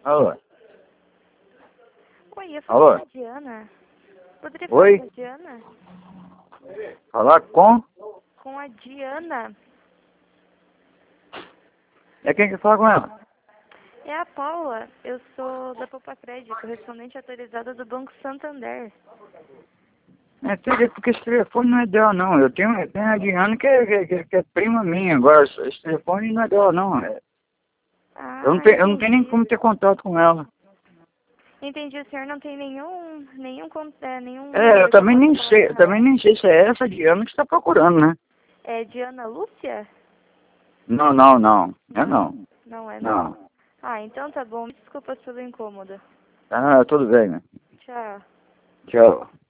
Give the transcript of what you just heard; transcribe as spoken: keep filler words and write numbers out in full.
Alô? Oi, eu Alô? falo com a Diana. Poderia falar Oi? com a Diana? Falar com? Com a Diana. É quem que fala com ela? É a Paula. Eu sou da Poupa Crédito, correspondente atualizada do Banco Santander. É, tele- porque esse telefone não é dela, não. Eu tenho, eu tenho a Diana que é, que, é- que é prima minha. Agora, esse telefone não é dela, não. É, eu, não Ah, tenho, eu não tenho nem entendi. como ter contato com ela. Entendi, o senhor não tem nenhum, nenhum, con- é, nenhum É, eu número que eu também possa nem falar sei, com eu ela. também nem sei se é essa Diana que está procurando, né? É Diana Lúcia? Não, não, não. É Não, não. não é não. Não. Ah, então tá bom. Desculpa pelo incômodo. Ah, tudo bem, né? Tchau. Tchau.